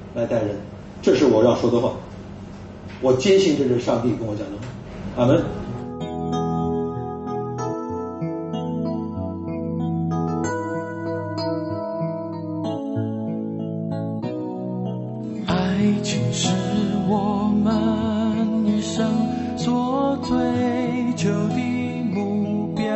来待人。这是我要说的话，我坚信这是上帝跟我讲的话。阿门。 爱情是我们一生所追求的目标，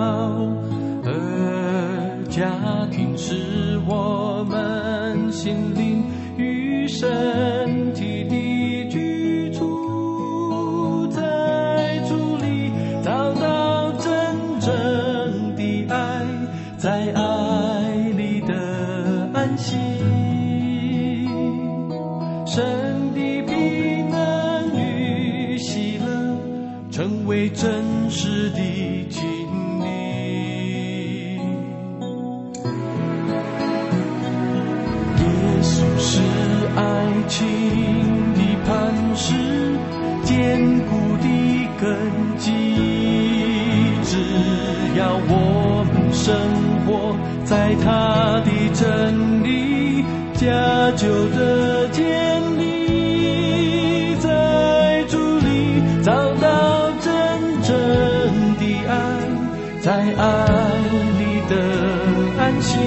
而家庭是我们心灵与身体的居处，在主里找到真正的爱，在爱里的安息。神的平安与喜乐成为真实的经历。耶稣是爱情的磐石，坚固的根基。只要我们生活在他的真理家就的建立，在主里找到真正的爱，在爱里的安息。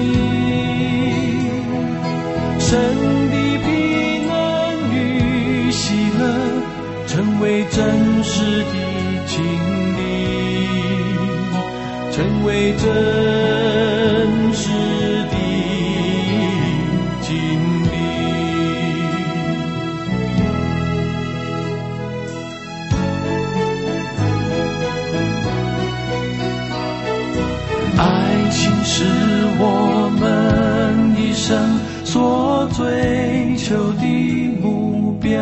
神的平安与喜乐成为真实的经历，成为真实的经历。爱情是我们一生所追求的目标，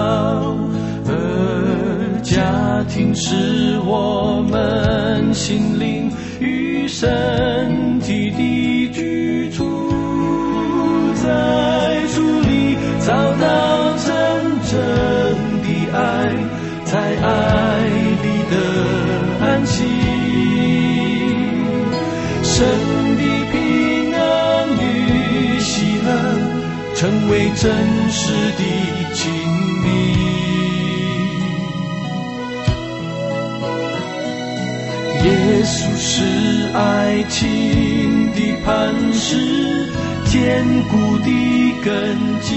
而家庭是我们心灵与身体的居处，在主里找到真正的爱，在爱里的安息。神的平安与喜乐成为真实的经历。耶稣是爱情的磐石，坚固的根基。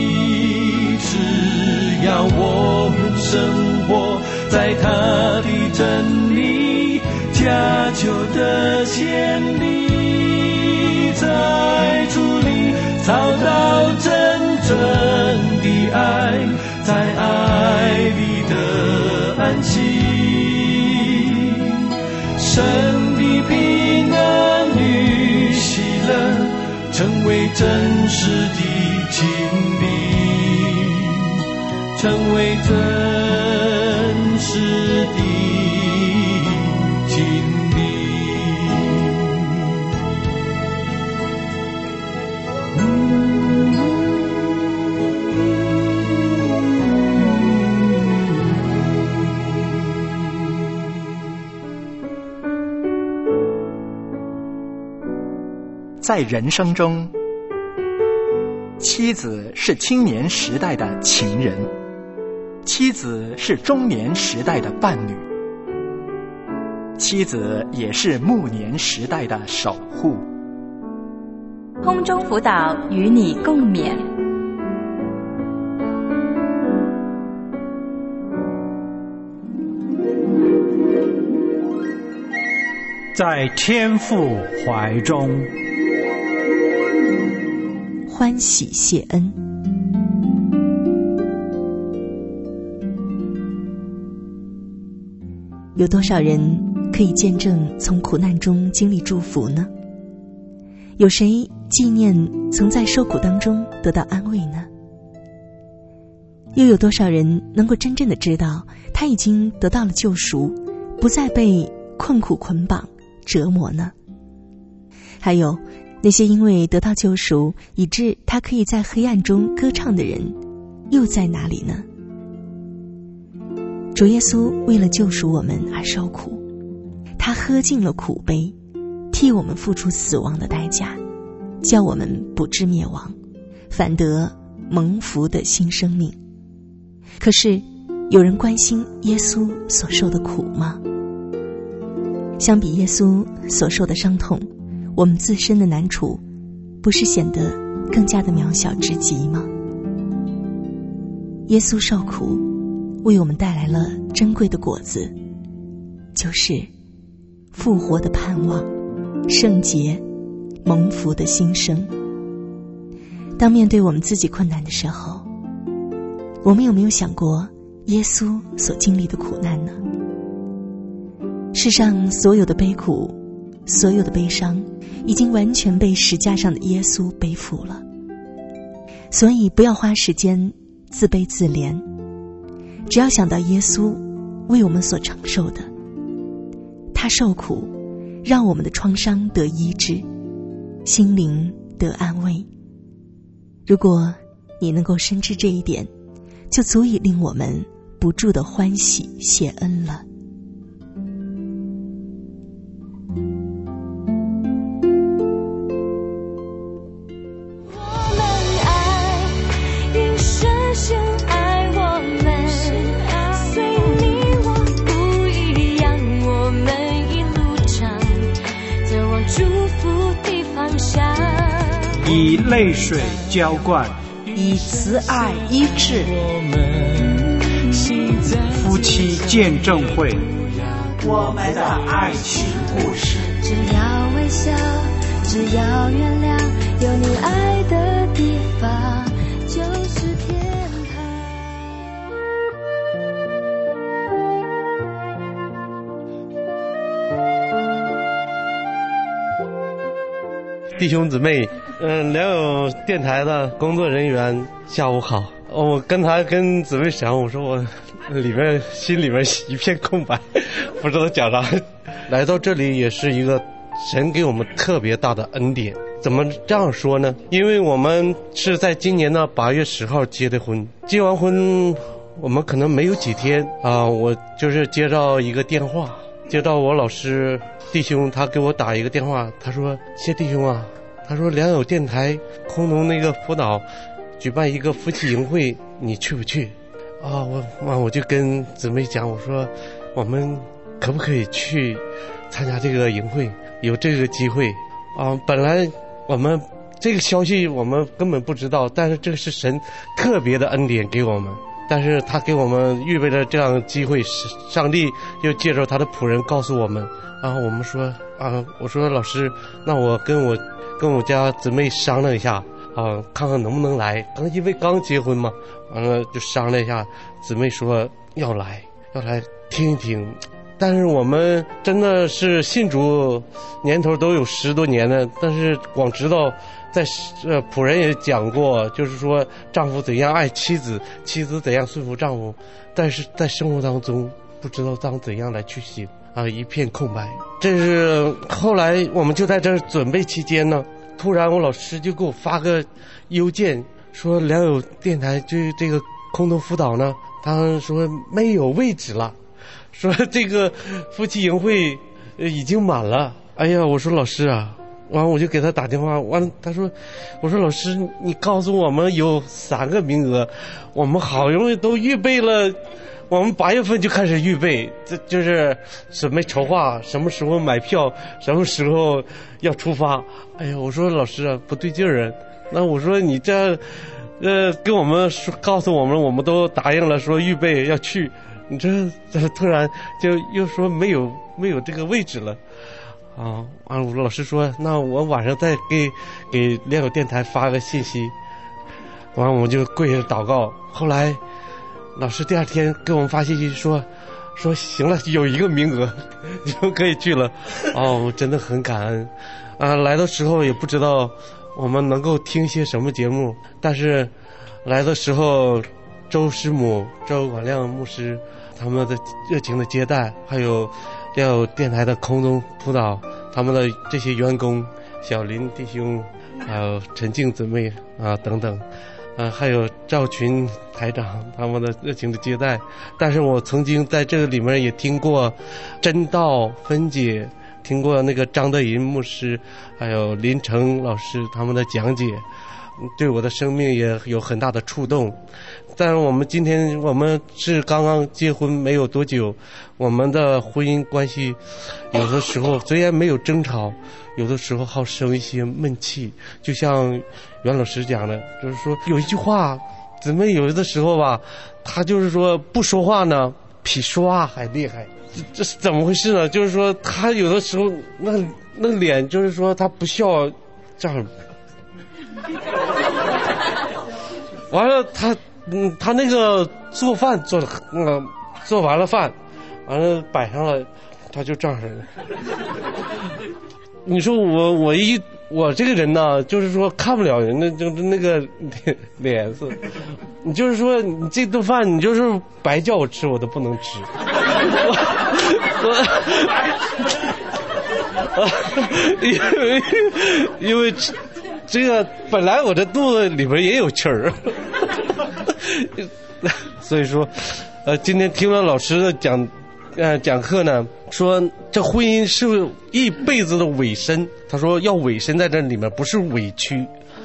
只要我们生活在他的真理家就的建立，在主里找到真正的爱，在爱里的安息。神的平安与喜乐成为真实的经历，成为真实的经历。 在人生中，妻子是青年时代的情人，妻子是中年时代的伴侣，妻子也是暮年时代的守护。 空中辅导与你共勉。 在天父怀中欢喜谢恩。有多少人可以见证从苦难中经历祝福呢？有谁纪念曾在受苦当中得到安慰呢？又有多少人能够真正的知道他已经得到了救赎，不再被困苦捆绑折磨呢？还有那些因为得到救赎以致他可以在黑暗中歌唱的人又在哪里呢？主耶稣为了救赎我们而受苦，他喝尽了苦杯，替我们付出死亡的代价，叫我们不致灭亡，反得蒙福的新生命。可是有人关心耶稣所受的苦吗？相比耶稣所受的伤痛，我们自身的难处不是显得更加的渺小至极吗？耶稣受苦为我们带来了珍贵的果子，就是复活的盼望、圣洁、蒙福的新生。当面对我们自己困难的时候，我们有没有想过耶稣所经历的苦难呢？世上所有的悲苦，所有的悲伤，已经完全被十架上的耶稣背负了。所以不要花时间自卑自怜，只要想到耶稣为我们所承受的，他受苦，让我们的创伤得医治，心灵得安慰。如果你能够深知这一点，就足以令我们不住的欢喜谢恩了。 以泪水浇灌， 以慈爱医治。 夫妻见证会， 我们的爱情故事。 只要微笑，只要原谅，有你爱的地方就是天堂。 弟兄姊妹，良友电台的工作人员，下午好。我跟姊妹讲，我说我心里面一片空白，不知道讲啥。来到这里也是一个神给我们特别大的恩典。怎么这样说呢？因为我们是在今年的8月10号结的婚，结完婚我们可能没有几天啊，我就是接到一个电话，接到我老师弟兄，他给我打一个电话，他说：谢弟兄啊，他说良友电台空农那个辅导举办一个夫妻营会，你去不去啊？我就跟姊妹讲，我说我们可不可以去参加这个营会，有这个机会啊？本来我们这个消息我们根本不知道，但是这是神特别的恩典给我们，但是他给我们预备了这样的机会，上帝又借着他的仆人告诉我们啊。我们说啊，我说老师，那我跟我家姊妹商量一下啊，看看能不能来。因为刚结婚嘛，完了就商量一下，姊妹说要来听一听。但是我们真的是信主年头都有10多年了，但是光知道在仆人也讲过，就是说丈夫怎样爱妻子，妻子怎样顺服丈夫，但是在生活当中不知道怎样来去行啊，一片空白。这是后来我们就在这准备期间呢，突然我老师就给我发个邮件，说良友电台这个空中辅导呢，他说没有位置了，说这个夫妻营会已经满了。哎呀，我说老师啊，完我就给他打电话，完他说，我说老师你告诉我们有3个名额，我们好容易都预备了，我们8月份就开始预备，这就是准备筹划什么时候买票，什么时候要出发。哎呀，我说老师啊，不对劲儿啊。那我说你这跟我们说告诉我们，我们都答应了，说预备要去，你这突然就又说没有这个位置了啊！完了，我老师说，那我晚上再给良友电台发个信息。完了，我就跪着祷告。后来老师第2天给我们发信息说行了，有1个名额，你们可以去了。哦，我真的很感恩啊！来的时候也不知道我们能够听些什么节目，但是来的时候周师母、周广亮牧师他们的热情的接待，还有良友电台的空中辅导他们的这些员工，小林弟兄，还有陈静姊妹啊等等，还有赵群台长他们的热情的接待。但是我曾经在这个里面也听过真道分解，听过那个张德银牧师还有林成老师他们的讲解， 对我的生命也有很大的触动。但是我们今天是刚刚结婚没有多久，我们的婚姻关系有的时候虽然没有争吵，有的时候好生一些闷气。就像袁老师讲的，就是说有一句话，姊妹有的时候吧，他就是说不说话呢比说话还厉害。这是怎么回事呢？就是说他有的时候那脸，就是说他不笑这样，完了他那个做饭做完了饭，完了摆上了，他就这样式的。你说我这个人呢，就是说看不了人的就是那个脸色。你就是说你这顿饭你就是白叫我吃我都不能吃。因为这个本来我这肚子里边也有气儿。所以说今天听了老师的讲课呢，说这婚姻是一辈子的委身，他说要委身在这里面，不是委屈。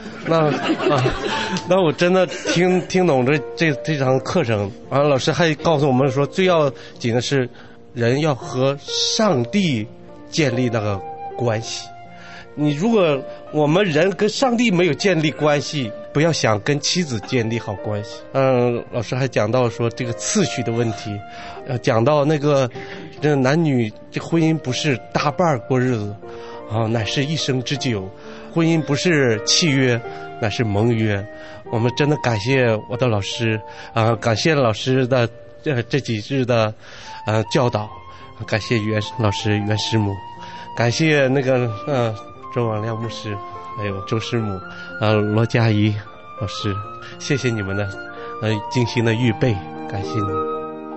那我真的听懂这堂课程。完了，老师还告诉我们说，最要紧的是人要和上帝建立那个关系。你如果我们人跟上帝没有建立关系，不要想跟妻子建立好关系。老师还讲到说这个次序的问题，讲到这男女这婚姻不是搭伴过日子乃是一生之久。婚姻不是契约，乃是盟约。我们真的感谢我的老师感谢老师的这几日的教导，感谢袁老师袁师母，感谢周王亮牧师，还有周师母罗佳怡老师，谢谢你们的精心的预备，感谢你们。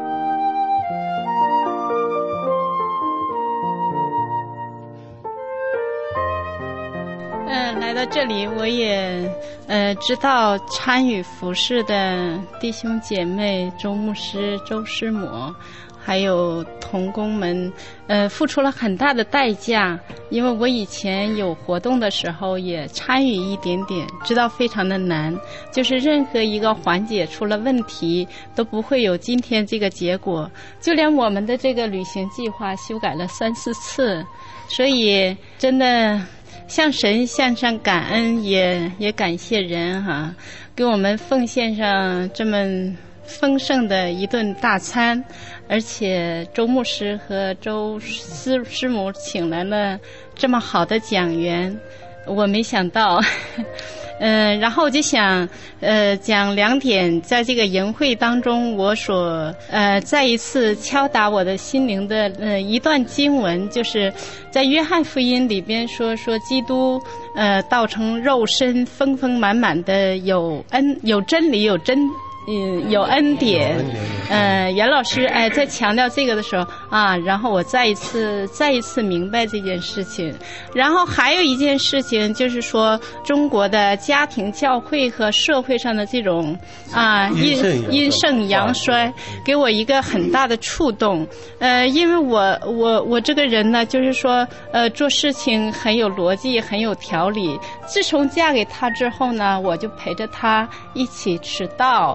来到这里，我也知道参与服事的弟兄姐妹周牧师、周师母，还有同工们，付出了很大的代价。因为我以前有活动的时候也参与一点点，知道非常的难，就是任何一个环节出了问题，都不会有今天这个结果。就连我们的这个旅行计划修改了3-4次，所以真的向神献上感恩，也感谢人给我们奉献上这么丰盛的一顿大餐。而且周牧师和周师母请来了这么好的讲员，我没想到。然后我就想讲2点，在这个营会当中我所再一次敲打我的心灵的一段经文，就是在约翰福音里边说基督道成肉身，丰丰满满的有真理，有恩典。袁老师在强调这个的时候然后我再一次明白这件事情。然后还有一件事情，就是说中国的家庭教会和社会上的这种阴盛阳衰，给我一个很大的触动。因为我这个人呢，就是说做事情很有逻辑，很有条理。自从嫁给他之后呢，我就陪着他一起迟到，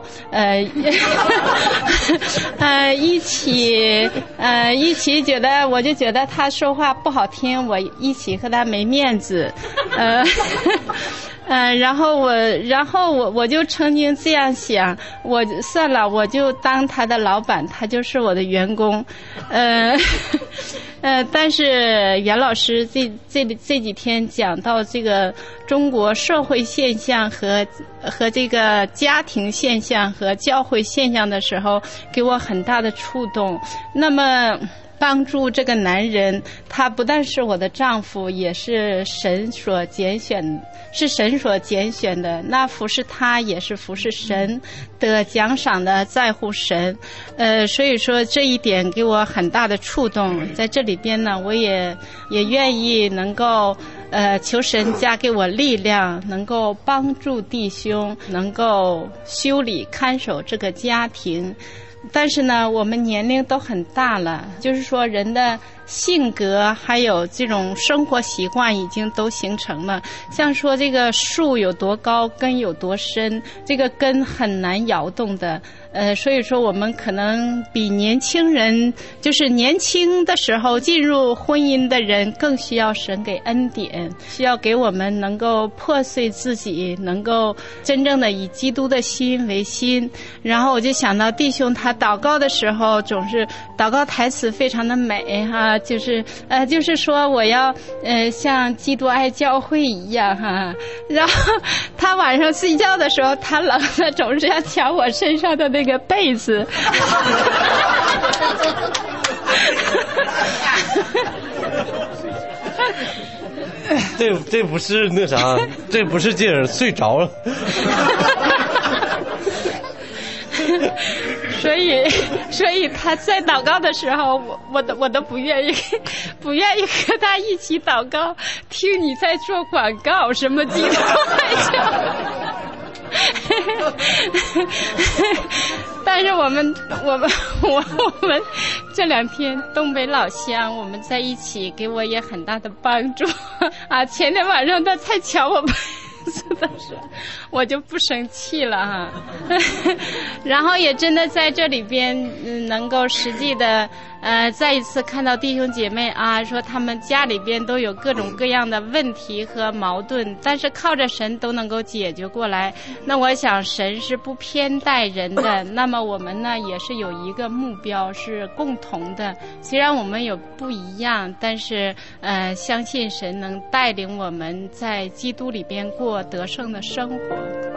一起觉得他说话不好听，我一起和他没面子，然后我就曾经这样想，我算了，我就当他的老板，他就是我的员工，但是袁老师这几天讲到这个中国社会现象和这个家庭现象和教会现象的时候，给我很大的触动。那么帮助这个男人，他不但是我的丈夫，也是神所拣选的。那服侍他也是服侍神，得奖赏的在乎神。所以说这一点给我很大的触动。在这里边呢，我也愿意能够求神加给我力量，能够帮助弟兄，能够修理看守这个家庭。但是呢，我们年龄都很大了，就是说人的性格还有这种生活习惯已经都形成了。像说这个树有多高，根有多深，这个根很难摇动的。所以说我们可能比年轻人，就是年轻的时候进入婚姻的人更需要神给恩典，需要给我们能够破碎自己，能够真正的以基督的心为心。然后我就想到弟兄他祷告的时候总是祷告台词非常的美哈，就是说我要像基督爱教会一样哈。然后他晚上睡觉的时候他冷了总是要抢我身上的那个被子这不是那啥，这不是劲儿睡着了所以他在祷告的时候我都不愿意和他一起祷告，听你在做广告什么基督爱教会但是我们这2天东北老乡我们在一起，给我也很大的帮助啊！前天晚上他才抢我被子的时候，我就不生气了哈。然后也真的在这里边能够实际的再一次看到弟兄姐妹啊，说他们家里边都有各种各样的问题和矛盾，但是靠着神都能够解决过来。那我想神是不偏待人的，那么我们呢也是有一个目标是共同的，虽然我们有不一样，但是相信神能带领我们在基督里边过得胜的生活。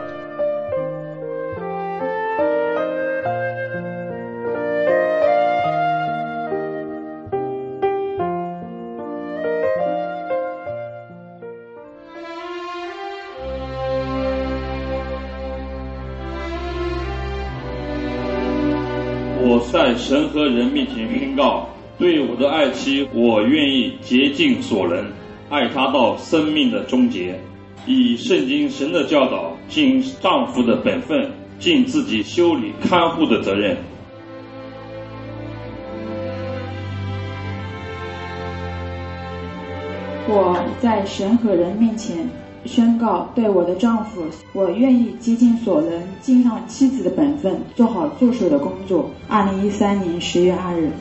我在神和人面前宣告，对我的爱妻，我愿意竭尽所能，爱她到生命的终结，以圣经神的教导，尽丈夫的本分，尽自己修理看护的责任。 我在神和人面前宣告，对我的丈夫，我愿意竭尽所能，尽上妻子的本分，做好助手的工作。2013年10月2日。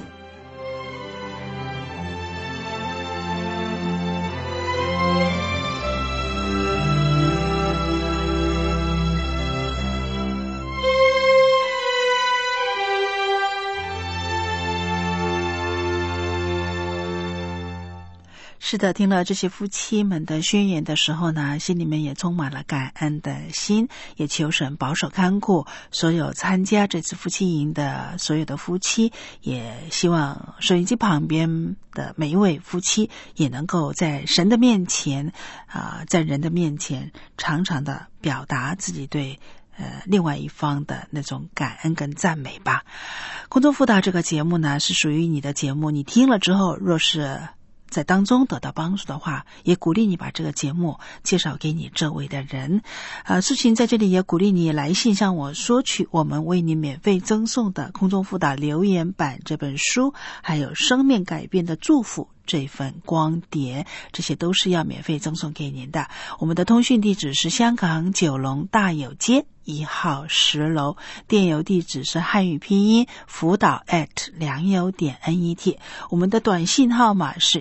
是的，听了这些夫妻们的宣言的时候呢，心里面也充满了感恩的心，也求神保守看顾所有参加这次夫妻营的所有的夫妻，也希望收音机旁边的每一位夫妻也能够在神的面前在人的面前常常的表达自己对另外一方的那种感恩跟赞美吧。空中辅导这个节目呢是属于你的节目，你听了之后若是在当中得到帮助的话，也鼓励你把这个节目介绍给你周围的人。素琴在这里也鼓励你来信向我索取我们为你免费赠送的空中辅导留言板这本书，还有生命改变的祝福这份光碟，这些都是要免费赠送给您的。我们的通讯地址是香港九龙大有街1号10楼，电邮地址是汉语拼音辅导良友.net， 我们的短信号码是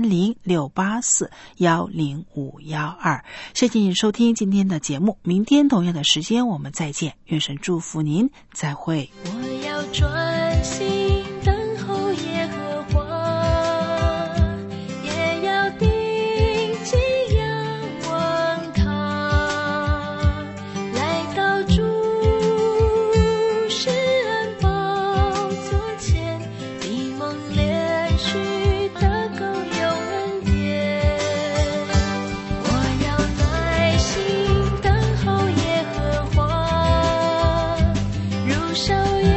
130-684-10512。谢谢你收听今天的节目，明天同样的时间我们再见，愿神祝福您，再会。 我要专心等候耶和华，也要定睛仰望他，来到主施恩宝座前，闭蒙连续的够有恩典。我要耐心等候耶和华，如少